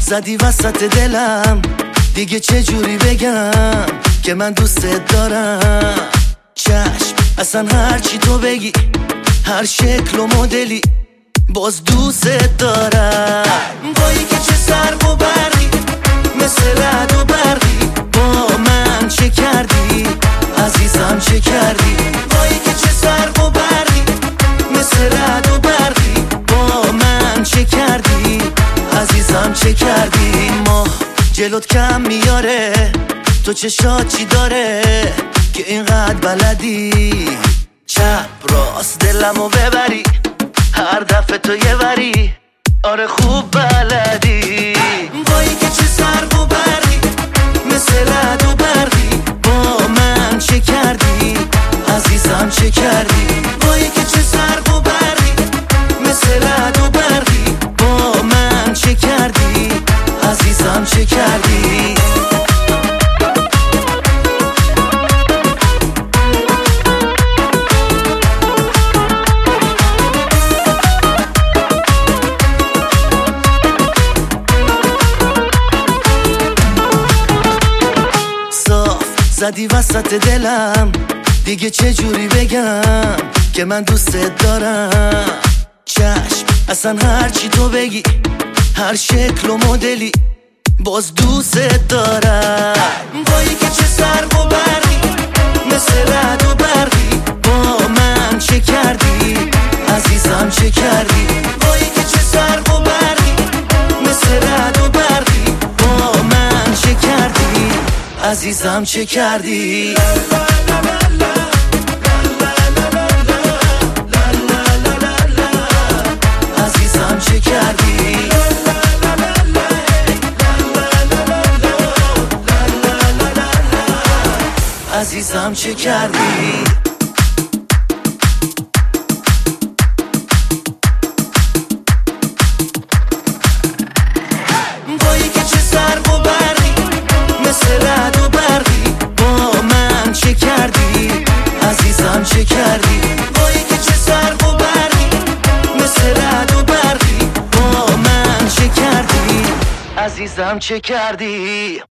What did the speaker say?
زدی وسط دلم، دیگه چه جوری بگم که من دوستت دارم. چشم اصلا هرچی تو بگی، هر شکل و مدلی، باز دوستت دارم. وای که چه سرب و برقی، مثل رعد و برقی، با من چه کردی عزیزم چه کردی. وای که چه سرب و برقی، مثل رعد و برقی، با من چه کردی عزیزم چه کردی. ماه جلوت کم میاره، تو چشات چی داره که اینقدر بلدی چپ راست دلمو ببری، هر دفعه تو یه وری، آره خوب بلدی. وای که چه سرب و برقی، مثل رعد و برقی، با من چه کردی عزیزم چه کردی. وای که چه سرب و برقی، مثل رعد و برقی، با من چه کردی عزیزم چه کردی. زدی وسط دلم، دیگه چه جوری بگم که من دوستت دارم. چشم اصلا هرچی تو بگی، هر شکل و مدلی، باز دوستت دارم. وای که چه سرب و برقی، مثل رعد و برقی، با من چه کردی عزیزم چه کردی. وای که چه سرب و برقی، مثل رعد و برقی، با من چه کردی عزیزم چه کردی. عزیزم چه کردی. عزیزم چه کردی. وای که چه سرب و برقی، مثل رعد و برقی، با من چه کردی عزیزم چه کردی. وای که چه سرب و برقی، مثل رعد و برقی، با من چه کردی عزیزم چه کردی.